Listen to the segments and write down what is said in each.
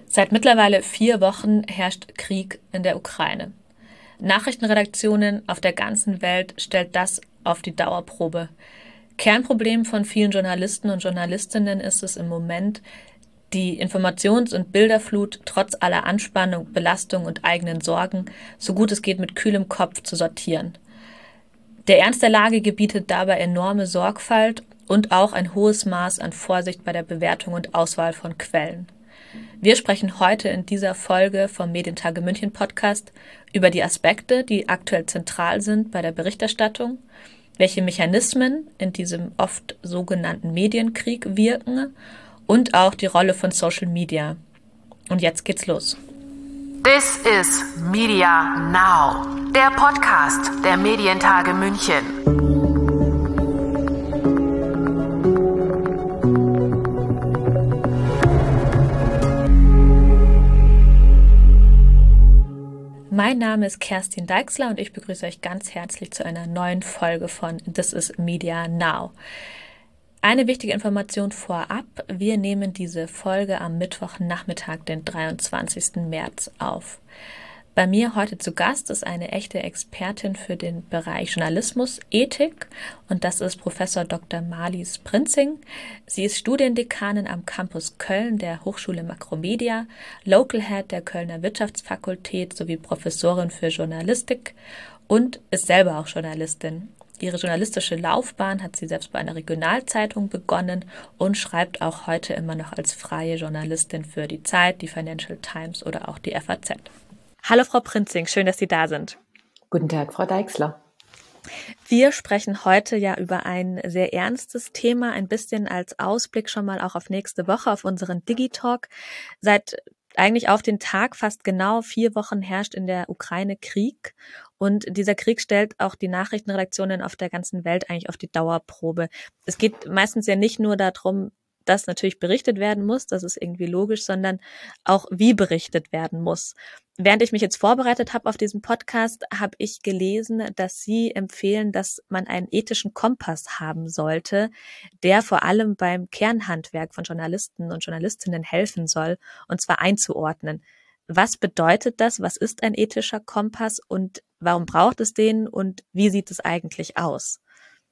Seit mittlerweile 4 Wochen herrscht Krieg in der Ukraine. Nachrichtenredaktionen auf der ganzen Welt stellt das auf die Dauerprobe. Kernproblem von vielen Journalisten und Journalistinnen ist es im Moment, die Informations- und Bilderflut trotz aller Anspannung, Belastung und eigenen Sorgen so gut es geht mit kühlem Kopf zu sortieren. Der Ernst der Lage gebietet dabei enorme Sorgfalt und auch ein hohes Maß an Vorsicht bei der Bewertung und Auswahl von Quellen. Wir sprechen heute in dieser Folge vom Medientage München Podcast über die Aspekte, die aktuell zentral sind bei der Berichterstattung, welche Mechanismen in diesem oft sogenannten Medienkrieg wirken und auch die Rolle von Social Media. Und jetzt geht's los. This is Media Now, der Podcast der Medientage München. Mein Name ist Kerstin Deixler und ich begrüße euch ganz herzlich zu einer neuen Folge von This is Media Now. Eine wichtige Information vorab: Wir nehmen diese Folge am Mittwochnachmittag, den 23. März auf. Bei mir heute zu Gast ist eine echte Expertin für den Bereich Journalismus, Ethik, und das ist Professor Dr. Marlies Prinzing. Sie ist Studiendekanin am Campus Köln der Hochschule Makromedia, Local Head der Kölner Wirtschaftsfakultät sowie Professorin für Journalistik und ist selber auch Journalistin. Ihre journalistische Laufbahn hat sie selbst bei einer Regionalzeitung begonnen und schreibt auch heute immer noch als freie Journalistin für die Zeit, die Financial Times oder auch die FAZ. Hallo Frau Prinzing, schön, dass Sie da sind. Guten Tag, Frau Deixler. Wir sprechen heute ja über ein sehr ernstes Thema, ein bisschen als Ausblick schon mal auch auf nächste Woche, auf unseren Digitalk. Seit eigentlich auf den Tag fast genau 4 Wochen herrscht in der Ukraine Krieg. Und dieser Krieg stellt auch die Nachrichtenredaktionen auf der ganzen Welt eigentlich auf die Dauerprobe. Es geht meistens ja nicht nur darum, dass natürlich berichtet werden muss, das ist irgendwie logisch, sondern auch, wie berichtet werden muss. Während ich mich jetzt vorbereitet habe auf diesen Podcast, habe ich gelesen, dass Sie empfehlen, dass man einen ethischen Kompass haben sollte, der vor allem beim Kernhandwerk von Journalisten und Journalistinnen helfen soll, und zwar einzuordnen. Was bedeutet das? Was ist ein ethischer Kompass und warum braucht es den und wie sieht es eigentlich aus?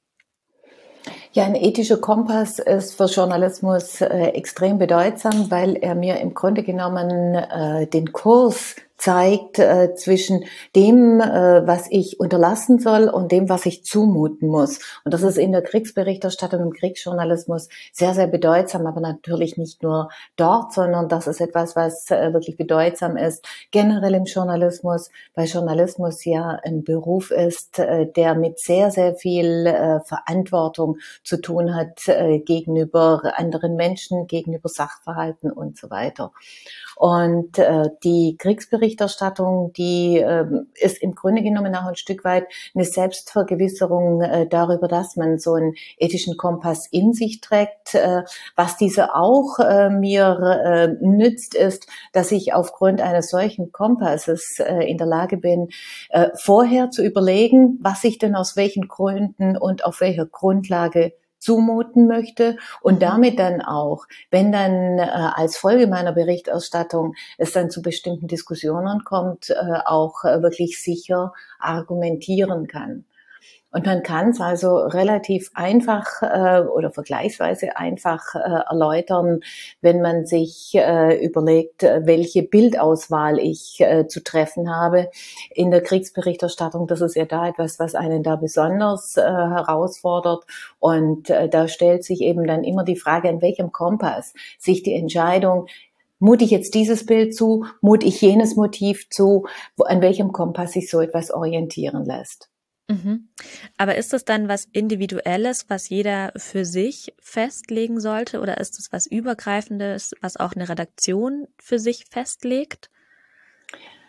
Ja, ein ethischer Kompass ist für Journalismus extrem bedeutsam, weil er mir im Grunde genommen den Kurs zeigt zwischen dem, was ich unterlassen soll und dem, was ich zumuten muss. Und das ist in der Kriegsberichterstattung, im Kriegsjournalismus sehr, sehr bedeutsam, aber natürlich nicht nur dort, sondern das ist etwas, was wirklich bedeutsam ist, generell im Journalismus, weil Journalismus ja ein Beruf ist, der mit sehr, sehr viel Verantwortung zu tun hat gegenüber anderen Menschen, gegenüber Sachverhalten und so weiter. Und die Kriegsberichterstattung, die ist im Grunde genommen auch ein Stück weit eine Selbstvergewisserung darüber, dass man so einen ethischen Kompass in sich trägt. Was diese auch mir nützt, ist, dass ich aufgrund eines solchen Kompasses in der Lage bin, vorher zu überlegen, was ich denn aus welchen Gründen und auf welcher Grundlage zumuten möchte und damit dann auch, wenn dann als Folge meiner Berichterstattung es dann zu bestimmten Diskussionen kommt, auch wirklich sicher argumentieren kann. Und man kann es also relativ einfach oder vergleichsweise einfach erläutern, wenn man sich überlegt, welche Bildauswahl ich zu treffen habe in der Kriegsberichterstattung. Das ist ja da etwas, was einen da besonders herausfordert. Und da stellt sich eben dann immer die Frage, an welchem Kompass sich die Entscheidung, mute ich jetzt dieses Bild zu, mute ich jenes Motiv zu, an welchem Kompass sich so etwas orientieren lässt. Aber ist das dann was Individuelles, was jeder für sich festlegen sollte, oder ist es was Übergreifendes, was auch eine Redaktion für sich festlegt?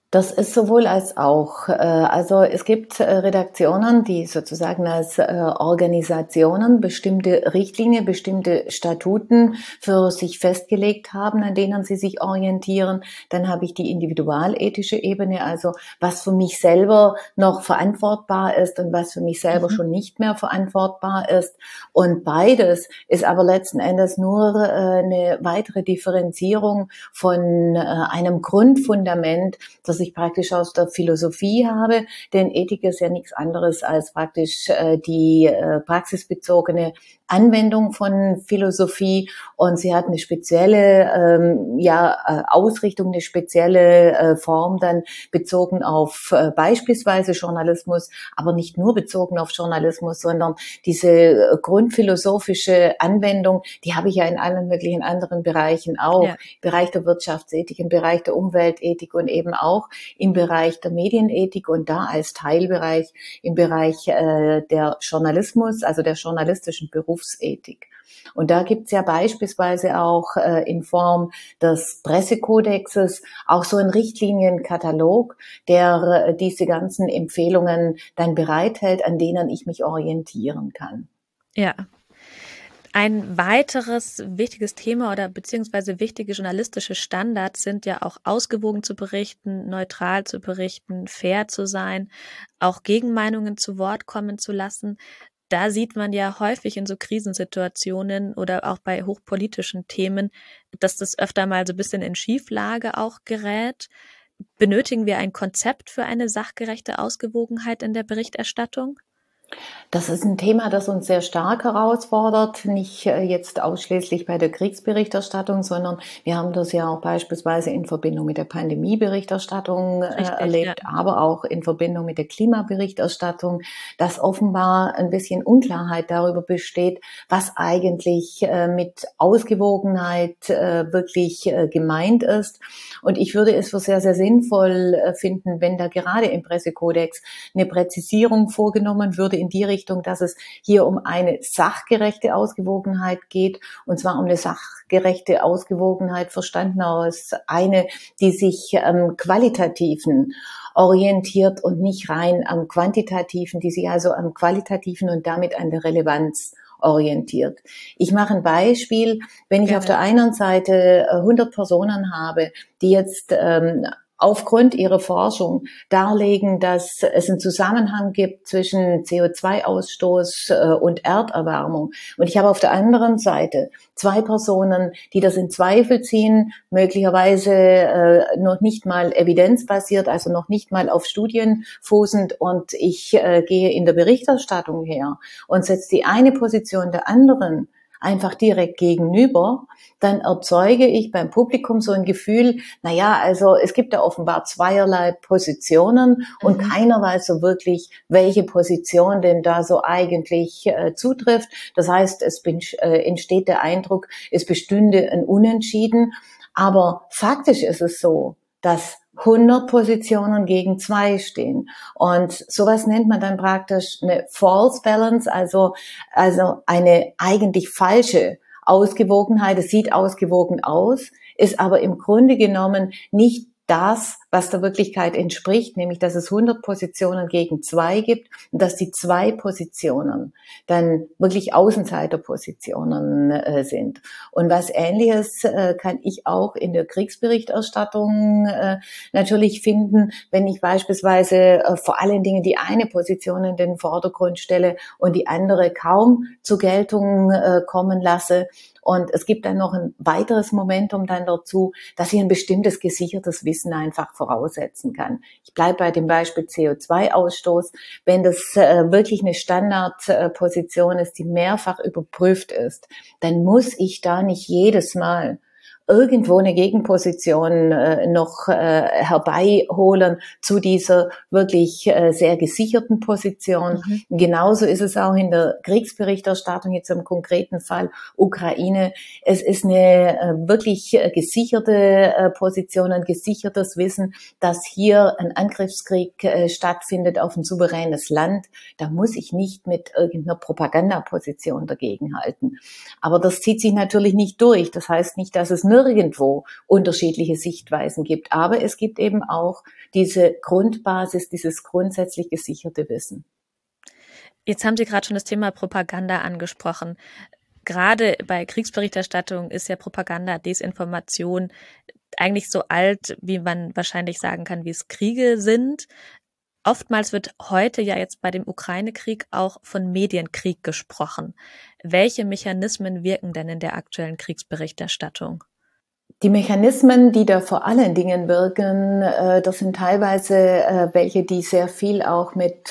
Das ist sowohl als auch. Also es gibt Redaktionen, die sozusagen als Organisationen bestimmte Richtlinien, bestimmte Statuten für sich festgelegt haben, an denen sie sich orientieren. Dann habe ich die individualethische Ebene, also was für mich selber noch verantwortbar ist und was für mich selber schon nicht mehr verantwortbar ist. Und beides ist aber letzten Endes nur eine weitere Differenzierung von einem Grundfundament, das ich praktisch aus der Philosophie habe, denn Ethik ist ja nichts anderes als praktisch die praxisbezogene Anwendung von Philosophie, und sie hat eine spezielle Ausrichtung, eine spezielle Form dann bezogen auf beispielsweise Journalismus, aber nicht nur bezogen auf Journalismus, sondern diese grundphilosophische Anwendung, die habe ich ja in allen möglichen anderen Bereichen auch, im Bereich der Wirtschaftsethik, im Bereich der Umweltethik und eben auch im Bereich der Medienethik und da als Teilbereich im Bereich der Journalismus, also der journalistischen Berufsethik. Und da gibt's ja beispielsweise auch in Form des Pressekodexes auch so einen Richtlinienkatalog, der diese ganzen Empfehlungen dann bereithält, an denen ich mich orientieren kann. Ja. Ein weiteres wichtiges Thema oder beziehungsweise wichtige journalistische Standards sind ja auch ausgewogen zu berichten, neutral zu berichten, fair zu sein, auch Gegenmeinungen zu Wort kommen zu lassen. Da sieht man ja häufig in so Krisensituationen oder auch bei hochpolitischen Themen, dass das öfter mal so ein bisschen in Schieflage auch gerät. Benötigen wir ein Konzept für eine sachgerechte Ausgewogenheit in der Berichterstattung? Das ist ein Thema, das uns sehr stark herausfordert, nicht jetzt ausschließlich bei der Kriegsberichterstattung, sondern wir haben das ja auch beispielsweise in Verbindung mit der Pandemieberichterstattung erlebt, ja, aber auch in Verbindung mit der Klimaberichterstattung, dass offenbar ein bisschen Unklarheit darüber besteht, was eigentlich mit Ausgewogenheit wirklich gemeint ist. Und ich würde es für sehr, sehr sinnvoll finden, wenn da gerade im Pressekodex eine Präzisierung vorgenommen würde in die Richtung, dass es hier um eine sachgerechte Ausgewogenheit geht, und zwar um eine sachgerechte Ausgewogenheit verstanden als eine, die sich am Qualitativen orientiert und nicht rein am Quantitativen, die sich also am Qualitativen und damit an der Relevanz orientiert. Ich mache ein Beispiel, wenn ich auf der einen Seite 100 Personen habe, die jetzt aufgrund ihrer Forschung darlegen, dass es einen Zusammenhang gibt zwischen CO2-Ausstoß und Erderwärmung. Und ich habe auf der anderen Seite 2 Personen, die das in Zweifel ziehen, möglicherweise noch nicht mal evidenzbasiert, also noch nicht mal auf Studien fußend, und ich gehe in der Berichterstattung her und setze die eine Position der anderen einfach direkt gegenüber, dann erzeuge ich beim Publikum so ein Gefühl, also es gibt ja offenbar zweierlei Positionen und keiner weiß so wirklich, welche Position denn da so eigentlich zutrifft. Das heißt, es entsteht der Eindruck, es bestünde ein Unentschieden, aber faktisch ist es so, dass 100 Positionen gegen 2 stehen. Und sowas nennt man dann praktisch eine False Balance, also eine eigentlich falsche Ausgewogenheit. Es sieht ausgewogen aus, ist aber im Grunde genommen nicht das, was der Wirklichkeit entspricht, nämlich dass es 100 Positionen gegen 2 gibt und dass die 2 Positionen dann wirklich Außenseiterpositionen sind. Und was Ähnliches kann ich auch in der Kriegsberichterstattung natürlich finden, wenn ich beispielsweise vor allen Dingen die eine Position in den Vordergrund stelle und die andere kaum zur Geltung kommen lasse. Und es gibt dann noch ein weiteres Momentum dann dazu, dass ich ein bestimmtes gesichertes Wissen einfach voraussetzen kann. Ich bleibe bei dem Beispiel CO2-Ausstoß. Wenn das wirklich eine Standardposition ist, die mehrfach überprüft ist, dann muss ich da nicht jedes Mal irgendwo eine Gegenposition noch herbeiholen zu dieser wirklich sehr gesicherten Position. Genauso ist es auch in der Kriegsberichterstattung, jetzt im konkreten Fall Ukraine. Es ist eine wirklich gesicherte Position, ein gesichertes Wissen, dass hier ein Angriffskrieg stattfindet auf ein souveränes Land. Da muss ich nicht mit irgendeiner Propagandaposition dagegenhalten. Aber das zieht sich natürlich nicht durch. Das heißt nicht, dass es nirgendwo unterschiedliche Sichtweisen gibt. Aber es gibt eben auch diese Grundbasis, dieses grundsätzlich gesicherte Wissen. Jetzt haben Sie gerade schon das Thema Propaganda angesprochen. Gerade bei Kriegsberichterstattung ist ja Propaganda, Desinformation eigentlich so alt, wie man wahrscheinlich sagen kann, wie es Kriege sind. Oftmals wird heute ja jetzt bei dem Ukraine-Krieg auch von Medienkrieg gesprochen. Welche Mechanismen wirken denn in der aktuellen Kriegsberichterstattung? Die Mechanismen, die da vor allen Dingen wirken, das sind teilweise welche, die sehr viel auch mit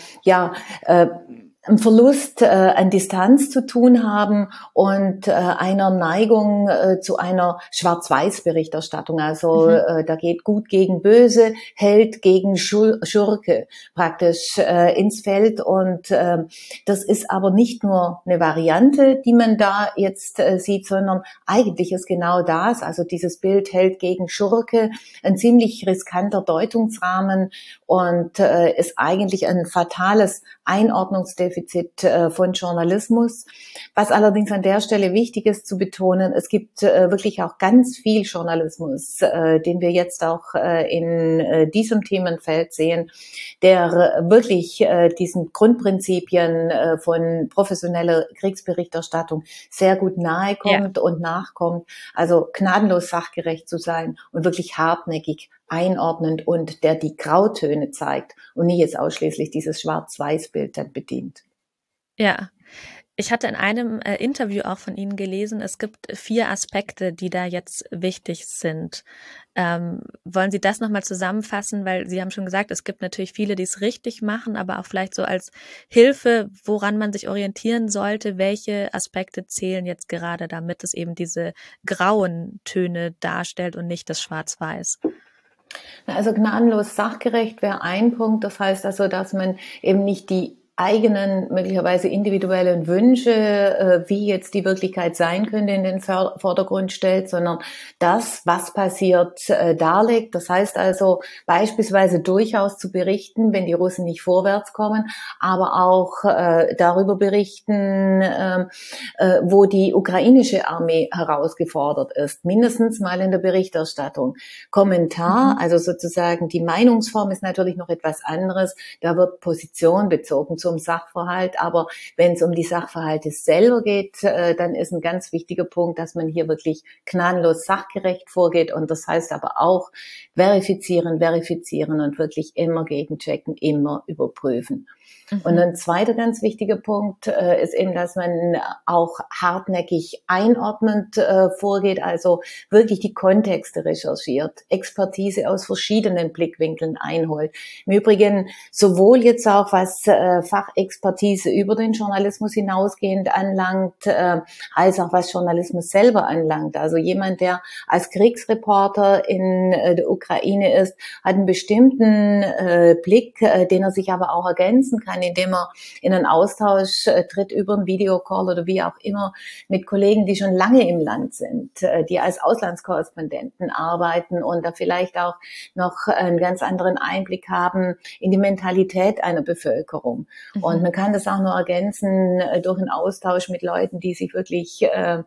einem Verlust an Distanz zu tun haben und einer Neigung zu einer Schwarz-Weiß-Berichterstattung. Also da geht Gut gegen Böse, Held gegen Schurke praktisch ins Feld. Und das ist aber nicht nur eine Variante, die man da jetzt sieht, sondern eigentlich ist genau das, also dieses Bild Held gegen Schurke, ein ziemlich riskanter Deutungsrahmen und ist eigentlich ein fatales Einordnungsdefizit von Journalismus. Was allerdings an der Stelle wichtig ist zu betonen, es gibt wirklich auch ganz viel Journalismus, den wir jetzt auch in diesem Themenfeld sehen, der wirklich diesen Grundprinzipien von professioneller Kriegsberichterstattung sehr gut nahe kommt und nachkommt. Also gnadenlos sachgerecht zu sein und wirklich hartnäckig einordnend und der die Grautöne zeigt und nicht jetzt ausschließlich dieses Schwarz-Weiß-Bild dann bedient. Ja, ich hatte in einem Interview auch von Ihnen gelesen, es gibt 4 Aspekte, die da jetzt wichtig sind. Wollen Sie das nochmal zusammenfassen? Weil Sie haben schon gesagt, es gibt natürlich viele, die es richtig machen, aber auch vielleicht so als Hilfe, woran man sich orientieren sollte. Welche Aspekte zählen jetzt gerade, damit es eben diese grauen Töne darstellt und nicht das Schwarz-Weiß? Also gnadenlos sachgerecht wäre ein Punkt. Das heißt also, dass man eben nicht die eigenen, möglicherweise individuellen Wünsche, wie jetzt die Wirklichkeit sein könnte, in den Vordergrund stellt, sondern das, was passiert, darlegt. Das heißt also beispielsweise durchaus zu berichten, wenn die Russen nicht vorwärts kommen, aber auch darüber berichten, wo die ukrainische Armee herausgefordert ist, mindestens mal in der Berichterstattung. Kommentar, also sozusagen die Meinungsform ist natürlich noch etwas anderes, da wird Position bezogen zum Sachverhalt, aber wenn es um die Sachverhalte selber geht, dann ist ein ganz wichtiger Punkt, dass man hier wirklich gnadenlos sachgerecht vorgeht und das heißt aber auch verifizieren und wirklich immer gegenchecken, immer überprüfen. Und ein zweiter ganz wichtiger Punkt ist eben, dass man auch hartnäckig einordnend vorgeht, also wirklich die Kontexte recherchiert, Expertise aus verschiedenen Blickwinkeln einholt. Im Übrigen sowohl jetzt auch, was Fachexpertise über den Journalismus hinausgehend anlangt, als auch was Journalismus selber anlangt. Also jemand, der als Kriegsreporter in der Ukraine ist, hat einen bestimmten Blick, den er sich aber auch ergänzen kann, indem er in einen Austausch tritt über einen Videocall oder wie auch immer mit Kollegen, die schon lange im Land sind, die als Auslandskorrespondenten arbeiten und da vielleicht auch noch einen ganz anderen Einblick haben in die Mentalität einer Bevölkerung. Und man kann das auch nur ergänzen durch einen Austausch mit Leuten, die sich wirklich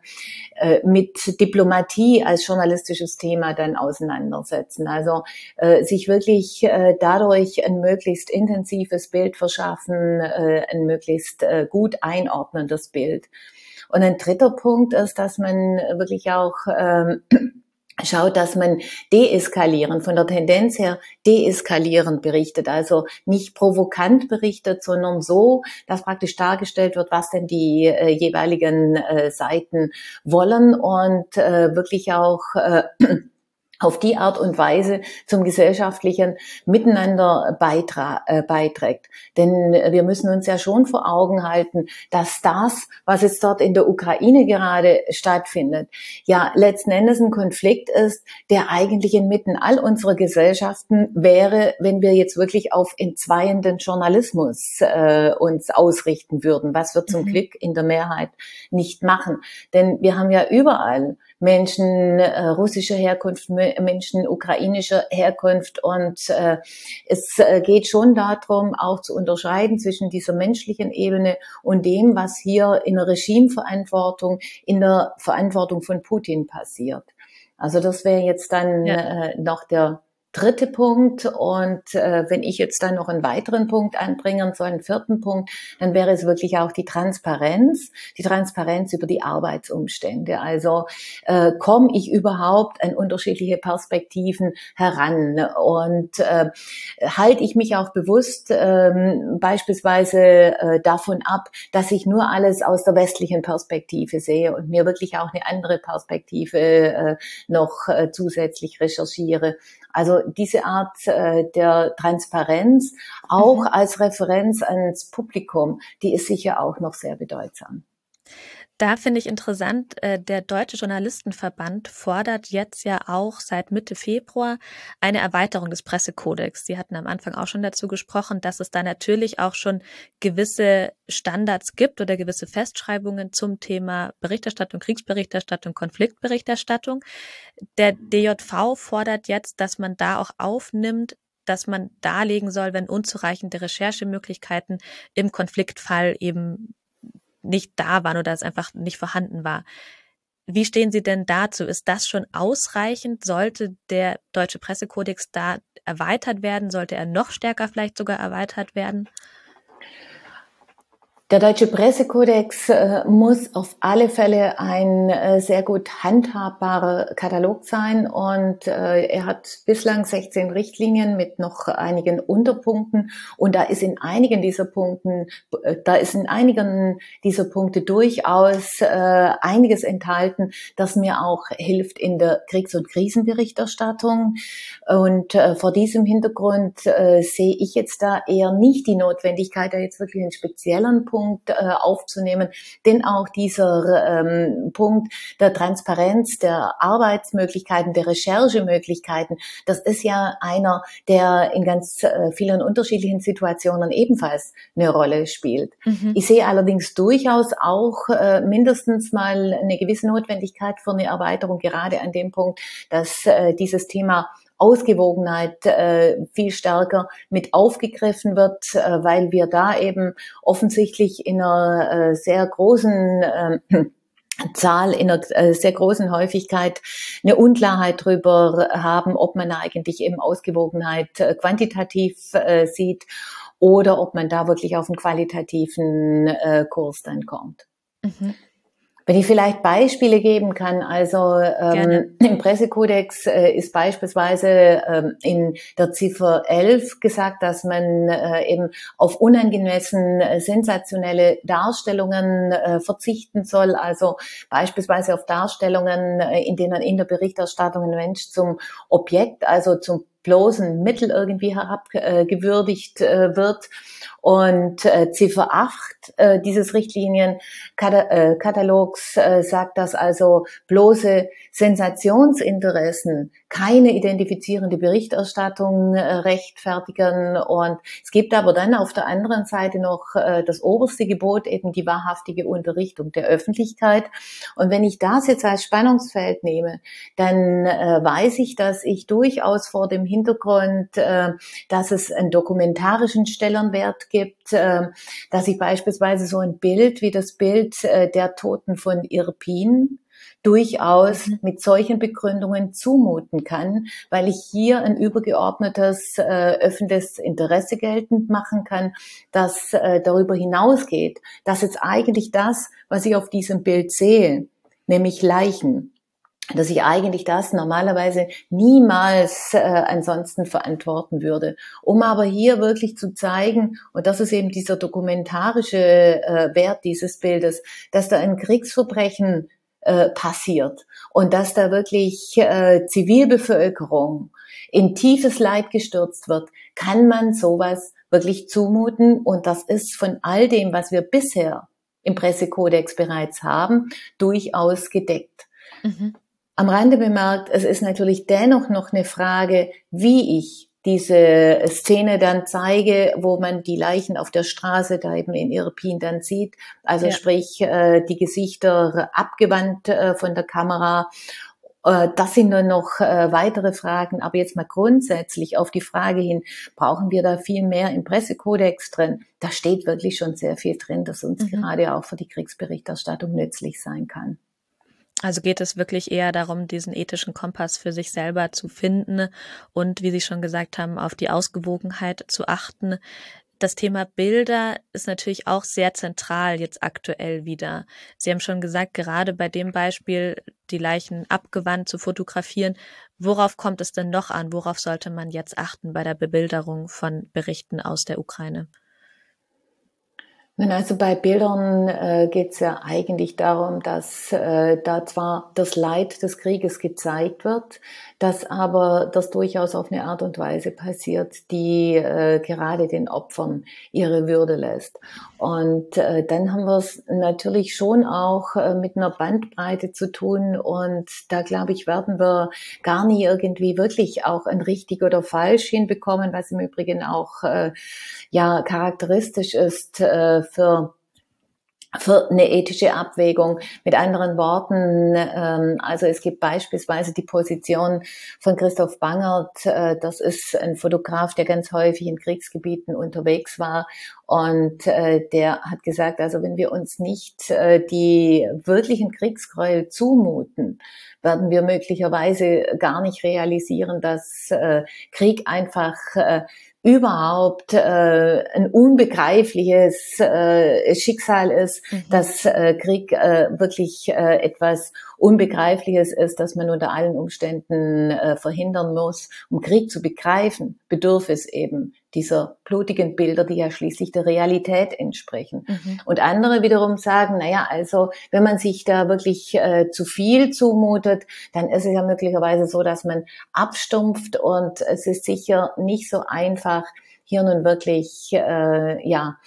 mit Diplomatie als journalistisches Thema dann auseinandersetzen. Also sich wirklich dadurch ein möglichst intensives Bild verschaffen, ein möglichst gut einordnendes Bild. Und ein dritter Punkt ist, dass man wirklich auch schaut, dass man deeskalierend, von der Tendenz her deeskalierend berichtet, also nicht provokant berichtet, sondern so, dass praktisch dargestellt wird, was denn die jeweiligen Seiten wollen und wirklich auch auf die Art und Weise zum gesellschaftlichen Miteinander beiträgt. Denn wir müssen uns ja schon vor Augen halten, dass das, was jetzt dort in der Ukraine gerade stattfindet, ja letzten Endes ein Konflikt ist, der eigentlich inmitten all unserer Gesellschaften wäre, wenn wir jetzt wirklich auf entzweienden Journalismus uns ausrichten würden, was wir zum Glück in der Mehrheit nicht machen. Denn wir haben ja überall Menschen russischer Herkunft, Menschen ukrainischer Herkunft und es geht schon darum, auch zu unterscheiden zwischen dieser menschlichen Ebene und dem, was hier in der Regimeverantwortung, in der Verantwortung von Putin passiert. Also das wäre jetzt dann noch der dritte Punkt. Und wenn ich jetzt dann noch einen weiteren Punkt anbringen soll, einen vierten Punkt, dann wäre es wirklich auch die Transparenz über die Arbeitsumstände. Also komme ich überhaupt an unterschiedliche Perspektiven heran und halte ich mich auch bewusst beispielsweise davon ab, dass ich nur alles aus der westlichen Perspektive sehe und mir wirklich auch eine andere Perspektive noch zusätzlich recherchiere. Also diese Art der Transparenz, auch als Referenz ans Publikum, die ist sicher auch noch sehr bedeutsam. Da finde ich interessant, der Deutsche Journalistenverband fordert jetzt ja auch seit Mitte Februar eine Erweiterung des Pressekodex. Sie hatten am Anfang auch schon dazu gesprochen, dass es da natürlich auch schon gewisse Standards gibt oder gewisse Festschreibungen zum Thema Berichterstattung, Kriegsberichterstattung, Konfliktberichterstattung. Der DJV fordert jetzt, dass man da auch aufnimmt, dass man darlegen soll, wenn unzureichende Recherchemöglichkeiten im Konfliktfall eben nicht da waren oder es einfach nicht vorhanden war. Wie stehen Sie denn dazu? Ist das schon ausreichend? Sollte der Deutsche Pressekodex da erweitert werden? Sollte er noch stärker vielleicht sogar erweitert werden? Der Deutsche Pressekodex muss auf alle Fälle ein sehr gut handhabbarer Katalog sein und er hat bislang 16 Richtlinien mit noch einigen Unterpunkten und da ist in einigen dieser Punkte durchaus einiges enthalten, das mir auch hilft in der Kriegs- und Krisenberichterstattung und vor diesem Hintergrund sehe ich jetzt da eher nicht die Notwendigkeit, da jetzt wirklich einen speziellen Punkt aufzunehmen, denn auch dieser Punkt der Transparenz, der Arbeitsmöglichkeiten, der Recherchemöglichkeiten, das ist ja einer, der in ganz vielen unterschiedlichen Situationen ebenfalls eine Rolle spielt. Ich sehe allerdings durchaus auch mindestens mal eine gewisse Notwendigkeit für eine Erweiterung, gerade an dem Punkt, dass dieses Thema Ausgewogenheit viel stärker mit aufgegriffen wird, weil wir da eben offensichtlich in einer sehr großen Zahl, in einer sehr großen Häufigkeit eine Unklarheit darüber haben, ob man eigentlich eben Ausgewogenheit quantitativ sieht oder ob man da wirklich auf einen qualitativen Kurs dann kommt. Wenn ich vielleicht Beispiele geben kann, also im Pressekodex ist beispielsweise in der Ziffer 11 gesagt, dass man eben auf unangemessen sensationelle Darstellungen verzichten soll, also beispielsweise auf Darstellungen, in denen in der Berichterstattung ein Mensch zum Objekt, also zum bloßen Mittel irgendwie herabgewürdigt wird. Und Ziffer 8 dieses Richtlinienkatalogs sagt, dass also bloße Sensationsinteressen keine identifizierende Berichterstattung rechtfertigen. Und es gibt aber dann auf der anderen Seite noch das oberste Gebot, eben die wahrhaftige Unterrichtung der Öffentlichkeit. Und wenn ich das jetzt als Spannungsfeld nehme, dann weiß ich, dass ich durchaus vor dem Hintergrund, dass es einen dokumentarischen Stellenwert gibt, dass ich beispielsweise so ein Bild wie das Bild der Toten von Irpin durchaus mit solchen Begründungen zumuten kann, weil ich hier ein übergeordnetes öffentliches Interesse geltend machen kann, das darüber hinausgeht, dass jetzt eigentlich das, was ich auf diesem Bild sehe, nämlich Leichen, dass ich eigentlich das normalerweise niemals ansonsten verantworten würde. Um aber hier wirklich zu zeigen, und das ist eben dieser dokumentarische Wert dieses Bildes, dass da ein Kriegsverbrechen passiert und dass da wirklich Zivilbevölkerung in tiefes Leid gestürzt wird, kann man sowas wirklich zumuten. Und das ist von all dem, was wir bisher im Pressekodex bereits haben, durchaus gedeckt. Am Rande bemerkt, es ist natürlich dennoch noch eine Frage, wie ich diese Szene dann zeige, wo man die Leichen auf der Straße da eben in Irpin dann sieht. Also sprich, die Gesichter abgewandt von der Kamera. Das sind nur noch weitere Fragen. Aber jetzt mal grundsätzlich auf die Frage hin, brauchen wir da viel mehr im Pressekodex drin? Da steht wirklich schon sehr viel drin, das uns gerade auch für die Kriegsberichterstattung nützlich sein kann. Also geht es wirklich eher darum, diesen ethischen Kompass für sich selber zu finden und, wie Sie schon gesagt haben, auf die Ausgewogenheit zu achten. Das Thema Bilder ist natürlich auch sehr zentral jetzt aktuell wieder. Sie haben schon gesagt, gerade bei dem Beispiel, die Leichen abgewandt zu fotografieren. Worauf kommt es denn noch an? Worauf sollte man jetzt achten bei der Bebilderung von Berichten aus der Ukraine? Nun, also bei Bildern geht es ja eigentlich darum, dass da zwar das Leid des Krieges gezeigt wird, dass aber das durchaus auf eine Art und Weise passiert, die gerade den Opfern ihre Würde lässt. Und dann haben wir es natürlich schon auch mit einer Bandbreite zu tun. Und da, glaube ich, werden wir gar nie irgendwie wirklich auch ein richtig oder falsch hinbekommen, was im Übrigen auch ja charakteristisch ist für eine ethische Abwägung. Mit anderen Worten, also es gibt beispielsweise die Position von Christoph Bangert, das ist ein Fotograf, der ganz häufig in Kriegsgebieten unterwegs war, und der hat gesagt, also wenn wir uns nicht die wirklichen Kriegsgräuel zumuten, werden wir möglicherweise gar nicht realisieren, dass Krieg einfach überhaupt ein unbegreifliches Schicksal ist, dass Krieg wirklich etwas Unbegreifliches ist, das man unter allen Umständen verhindern muss. Um Krieg zu begreifen, bedarf es eben dieser blutigen Bilder, die ja schließlich der Realität entsprechen. Und andere wiederum sagen, naja, also wenn man sich da wirklich zu viel zumutet, dann ist es ja möglicherweise so, dass man abstumpft, und es ist sicher nicht so einfach, hier nun wirklich einen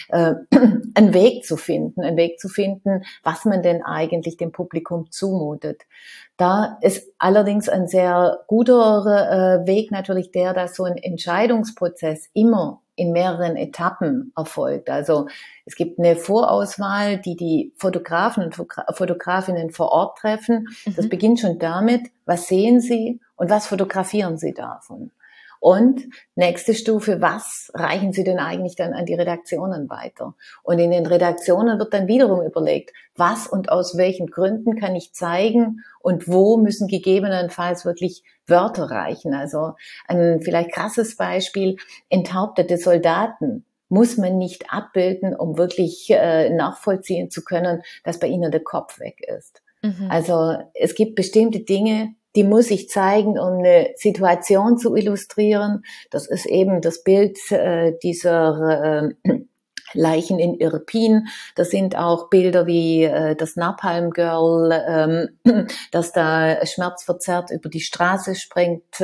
Weg zu finden, was man denn eigentlich dem Publikum zumutet. Da ist allerdings ein sehr guter Weg natürlich der, dass so ein Entscheidungsprozess immer in mehreren Etappen erfolgt. Also es gibt eine Vorauswahl, die Fotografen und Fotografinnen vor Ort treffen. Das beginnt schon damit, was sehen sie und was fotografieren sie davon. Und nächste Stufe, was reichen Sie denn eigentlich dann an die Redaktionen weiter? Und in den Redaktionen wird dann wiederum überlegt, was und aus welchen Gründen kann ich zeigen und wo müssen gegebenenfalls wirklich Wörter reichen. Also ein vielleicht krasses Beispiel, enthauptete Soldaten muss man nicht abbilden, um wirklich nachvollziehen zu können, dass bei ihnen der Kopf weg ist. Also es gibt bestimmte Dinge, die muss ich zeigen, um eine Situation zu illustrieren. Das ist eben das Bild dieser Leichen in Irpin. Das sind auch Bilder wie das Napalm Girl, das da schmerzverzerrt über die Straße springt.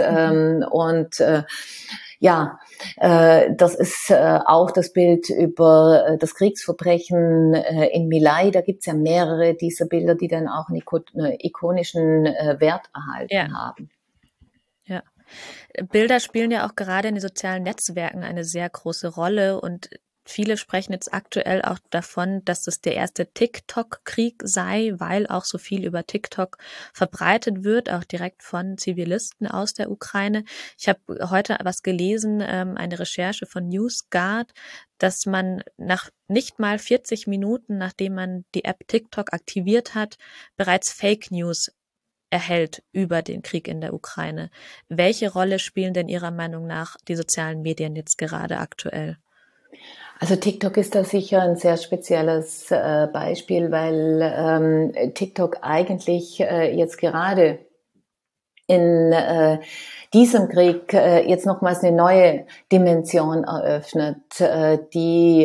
Das ist auch das Bild über das Kriegsverbrechen in My Lai. Da gibt's ja mehrere dieser Bilder, die dann auch einen ikonischen Wert erhalten haben. Ja. Bilder spielen ja auch gerade in den sozialen Netzwerken eine sehr große Rolle, und viele sprechen jetzt aktuell auch davon, dass es der erste TikTok-Krieg sei, weil auch so viel über TikTok verbreitet wird, auch direkt von Zivilisten aus der Ukraine. Ich habe heute was gelesen, eine Recherche von NewsGuard, dass man nach nicht mal 40 Minuten, nachdem man die App TikTok aktiviert hat, bereits Fake News erhält über den Krieg in der Ukraine. Welche Rolle spielen denn Ihrer Meinung nach die sozialen Medien jetzt gerade aktuell? Also TikTok ist da sicher ein sehr spezielles Beispiel, weil TikTok eigentlich jetzt gerade in diesem Krieg jetzt nochmals eine neue Dimension eröffnet. Die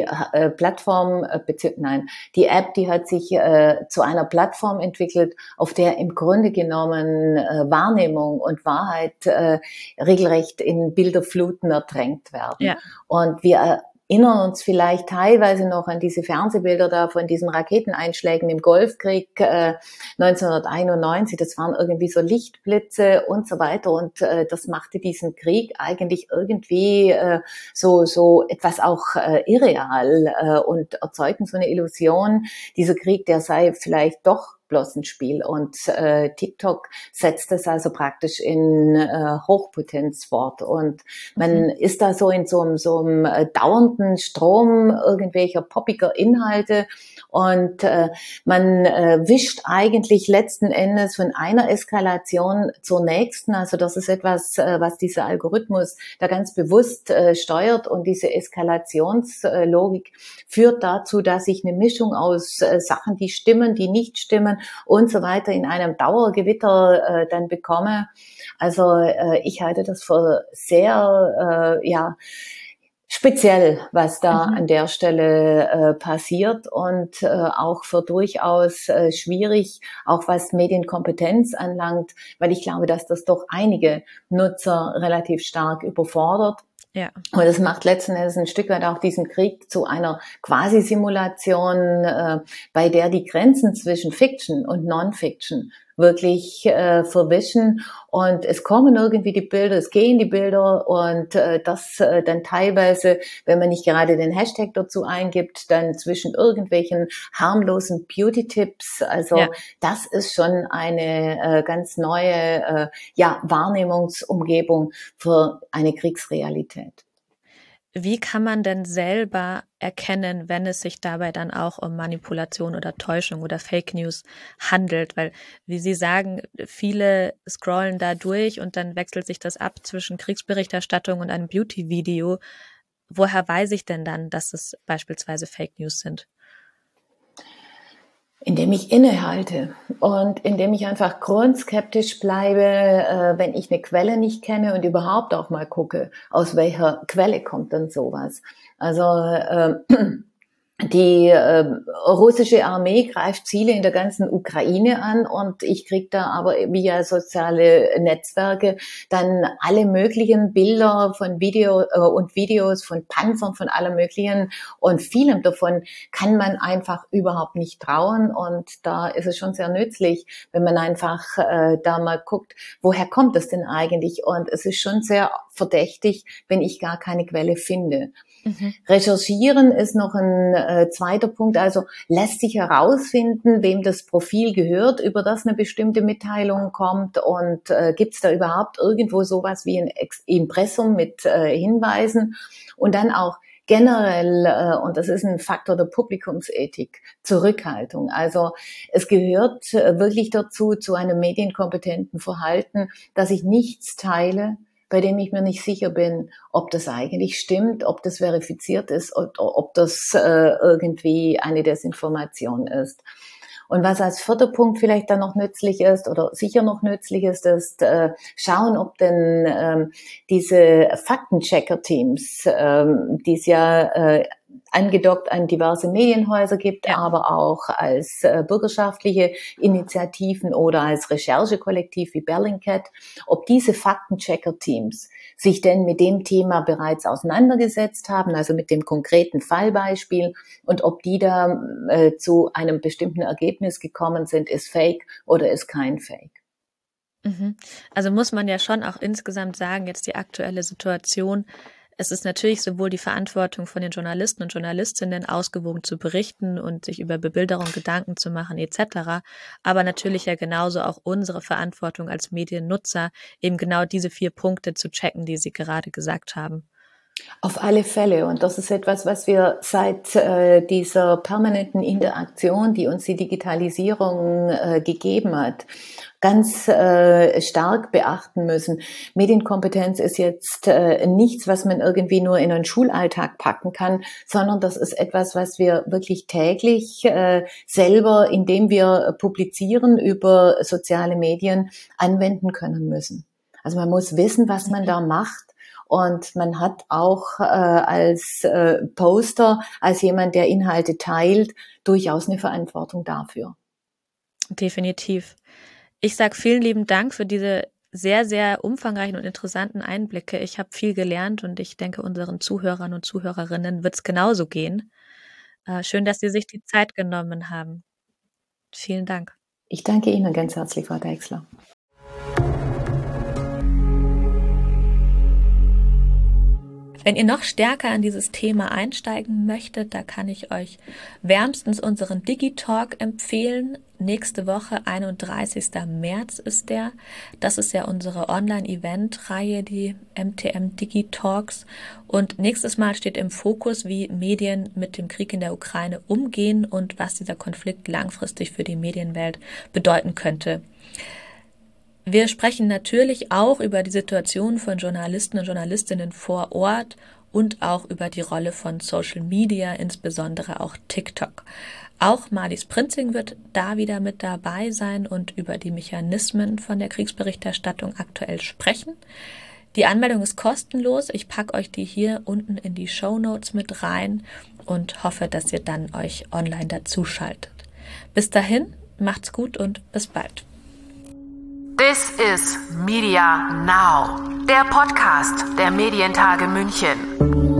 die App, die hat sich zu einer Plattform entwickelt, auf der im Grunde genommen Wahrnehmung und Wahrheit regelrecht in Bilderfluten ertränkt werden. Ja. Und wir erinnern uns vielleicht teilweise noch an diese Fernsehbilder da von diesen Raketeneinschlägen im Golfkrieg 1991. Das waren irgendwie so Lichtblitze und so weiter, und das machte diesen Krieg eigentlich irgendwie so etwas auch irreal und erzeugten so eine Illusion, dieser Krieg, der sei vielleicht doch bloß ein Spiel. Und TikTok setzt das also praktisch in Hochpotenz fort. Und man ist da so in so einem dauernden Strom irgendwelcher poppiger Inhalte. Und man wischt eigentlich letzten Endes von einer Eskalation zur nächsten. Also das ist etwas, was dieser Algorithmus da ganz bewusst steuert. Und diese Eskalationslogik führt dazu, dass ich eine Mischung aus Sachen, die stimmen, die nicht stimmen und so weiter in einem Dauergewitter dann bekomme. Also ich halte das für sehr speziell, was da an der Stelle passiert und auch für durchaus schwierig, auch was Medienkompetenz anlangt, weil ich glaube, dass das doch einige Nutzer relativ stark überfordert. Ja. Und es macht letzten Endes ein Stück weit auch diesen Krieg zu einer Quasi-Simulation, bei der die Grenzen zwischen Fiction und Non-Fiction wirklich verwischen und es kommen irgendwie die Bilder, es gehen die Bilder und das dann teilweise, wenn man nicht gerade den Hashtag dazu eingibt, dann zwischen irgendwelchen harmlosen Beauty-Tipps. Also das ist schon eine ganz neue Wahrnehmungsumgebung für eine Kriegsrealität. Wie kann man denn selber erkennen, wenn es sich dabei dann auch um Manipulation oder Täuschung oder Fake News handelt? Weil, wie Sie sagen, viele scrollen da durch und dann wechselt sich das ab zwischen Kriegsberichterstattung und einem Beauty-Video. Woher weiß ich denn dann, dass es beispielsweise Fake News sind? Indem ich innehalte und indem ich einfach grundskeptisch bleibe, wenn ich eine Quelle nicht kenne und überhaupt auch mal gucke, aus welcher Quelle kommt denn sowas. Also die russische Armee greift Ziele in der ganzen Ukraine an und ich kriege da aber via soziale Netzwerke dann alle möglichen Bilder von Videos von Panzern, von allem Möglichen und vielem davon kann man einfach überhaupt nicht trauen und da ist es schon sehr nützlich, wenn man einfach da mal guckt, woher kommt das denn eigentlich und es ist schon sehr verdächtig, wenn ich gar keine Quelle finde. Recherchieren ist noch ein zweiter Punkt, also lässt sich herausfinden, wem das Profil gehört, über das eine bestimmte Mitteilung kommt und gibt es da überhaupt irgendwo sowas wie ein Impressum mit Hinweisen und dann auch generell, und das ist ein Faktor der Publikumsethik, Zurückhaltung. Also es gehört wirklich dazu, zu einem medienkompetenten Verhalten, dass ich nichts teile, bei dem ich mir nicht sicher bin, ob das eigentlich stimmt, ob das verifiziert ist, ob das irgendwie eine Desinformation ist. Und was als vierter Punkt vielleicht dann noch nützlich ist oder sicher noch nützlich ist, ist schauen, ob denn diese Faktenchecker-Teams, die es ja angedockt an diverse Medienhäuser gibt, aber auch als bürgerschaftliche Initiativen oder als Recherchekollektiv wie Bellingcat, ob diese Faktenchecker-Teams sich denn mit dem Thema bereits auseinandergesetzt haben, also mit dem konkreten Fallbeispiel und ob die da zu einem bestimmten Ergebnis gekommen sind, ist Fake oder ist kein Fake. Also muss man ja schon auch insgesamt sagen, jetzt die aktuelle Situation, es ist natürlich sowohl die Verantwortung von den Journalisten und Journalistinnen, ausgewogen zu berichten und sich über Bebilderung Gedanken zu machen etc., aber natürlich ja genauso auch unsere Verantwortung als Mediennutzer, eben genau diese 4 Punkte zu checken, die Sie gerade gesagt haben. Auf alle Fälle. Und das ist etwas, was wir seit dieser permanenten Interaktion, die uns die Digitalisierung gegeben hat, ganz stark beachten müssen. Medienkompetenz ist jetzt nichts, was man irgendwie nur in einen Schulalltag packen kann, sondern das ist etwas, was wir wirklich täglich selber, indem wir publizieren über soziale Medien, anwenden können müssen. Also man muss wissen, was man da macht. Und man hat auch als Poster, als jemand, der Inhalte teilt, durchaus eine Verantwortung dafür. Definitiv. Ich sage vielen lieben Dank für diese sehr, sehr umfangreichen und interessanten Einblicke. Ich habe viel gelernt und ich denke, unseren Zuhörern und Zuhörerinnen wird es genauso gehen. Schön, dass Sie sich die Zeit genommen haben. Vielen Dank. Ich danke Ihnen ganz herzlich, Frau Deixler. Wenn ihr noch stärker in dieses Thema einsteigen möchtet, da kann ich euch wärmstens unseren Digitalk empfehlen. Nächste Woche, 31. März ist der. Das ist ja unsere Online-Event-Reihe, die MTM Digitalks. Und nächstes Mal steht im Fokus, wie Medien mit dem Krieg in der Ukraine umgehen und was dieser Konflikt langfristig für die Medienwelt bedeuten könnte. Wir sprechen natürlich auch über die Situation von Journalisten und Journalistinnen vor Ort und auch über die Rolle von Social Media, insbesondere auch TikTok. Auch Marlies Prinzing wird da wieder mit dabei sein und über die Mechanismen von der Kriegsberichterstattung aktuell sprechen. Die Anmeldung ist kostenlos. Ich packe euch die hier unten in die Shownotes mit rein und hoffe, dass ihr dann euch online dazuschaltet. Bis dahin, macht's gut und bis bald. This is Media Now, der Podcast der Medientage München.